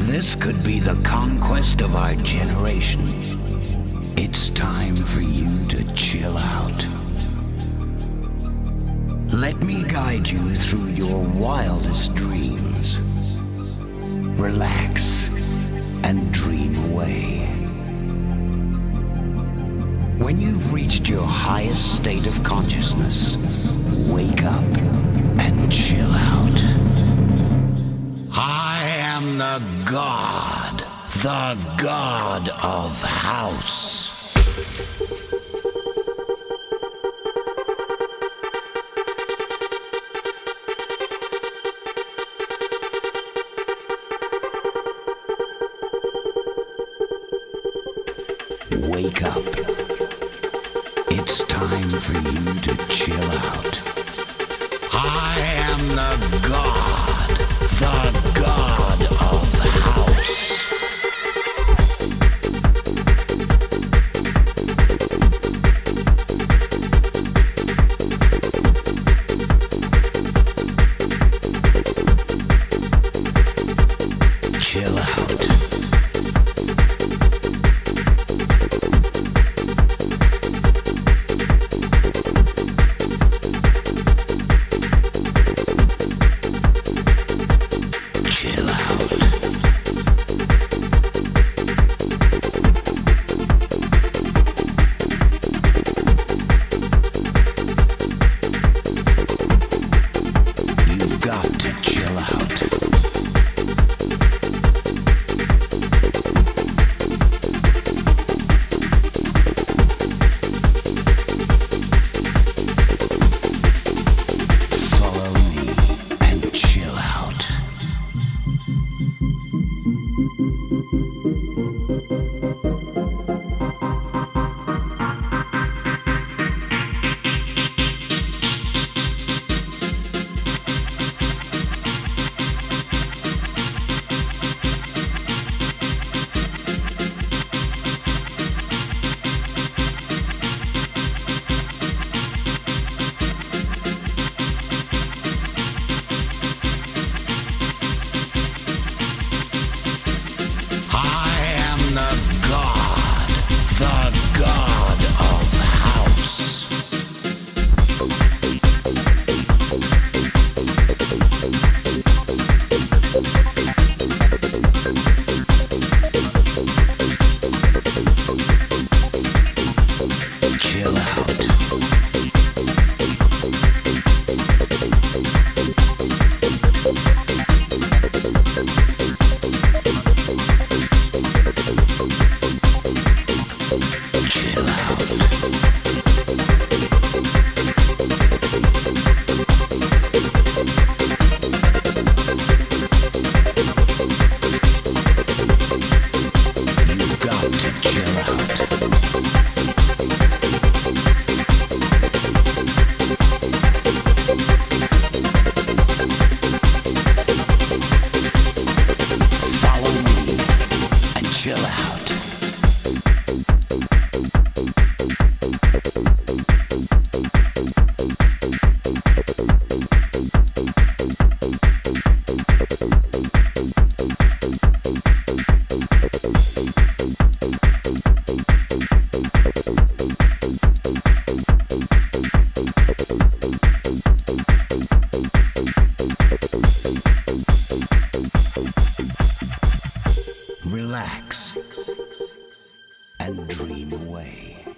This could be the conquest of our generation. It's time for you to chill out. Let me guide you through your wildest dreams. Relax and dream away. When you've reached your highest state of consciousness, wake up and chill out. I am the God of House. Wake up. It's time for you to chill out. I am the God of House. Chill out. Relax and dream away.